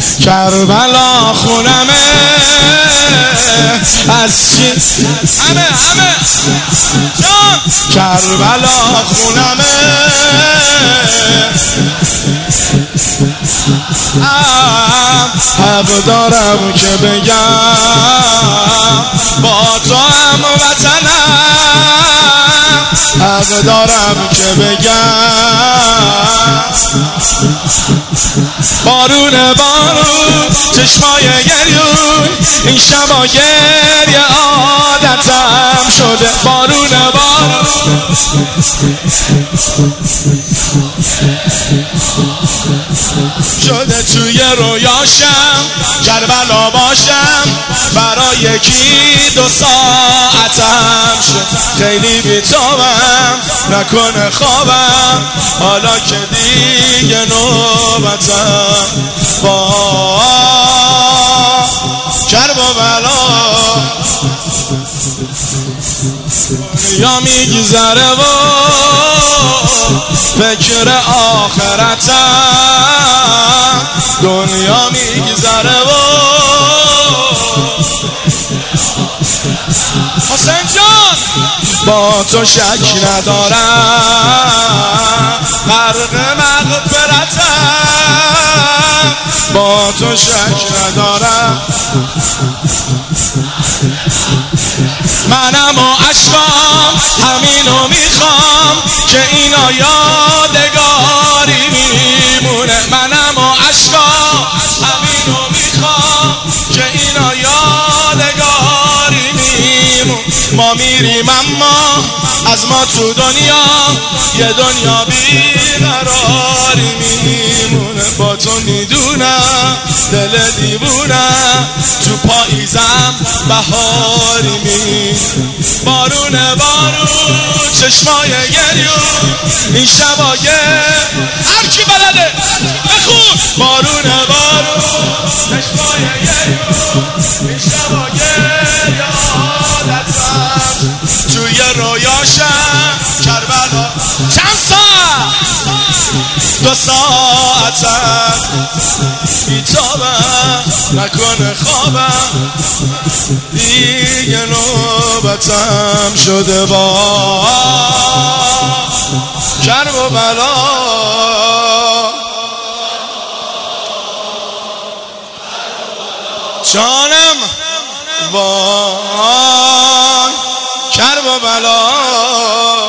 کربلا خونمه از چی همه جان کربلا خونمه حق دارم که بگم با تو هم وطنم حق دارم که بگم بارون چشمای گریون این شبا گریه عادتم شده بارون شده توی رویاشم کربلا باشم برای یکی 2 ساعتم شد خیلی بی‌تابم نکنه خوابم حالا که دیگه نوبتم با کرب و بلا دنیا میگذره و فکر آخرتم دنیا میگذره و حسین جان با تو شک ندارم غرق مغفرتم با تو شک ندارم منم و عشقام همینو میخوام که اینا یادگاری میمونه منم و عشقام همینو میخوام که اینا یادگاری میمونه ما میریم اما از ما تو دنیا یه دنیا بیقراری میمونه با تو میدونم دل دیوونم تو پاییزم بهاری میمونه بارون چشمای گریون این شبایه هر کی بلده بخون بارون چشمای گریون این شبایه یادتم توی رویاشم کربلا چند ساعت 2 ساعتم بی‌تابم نکنه خوابم دیگه نوبتم شده با کرب و بلا جانم وای کرب و بلا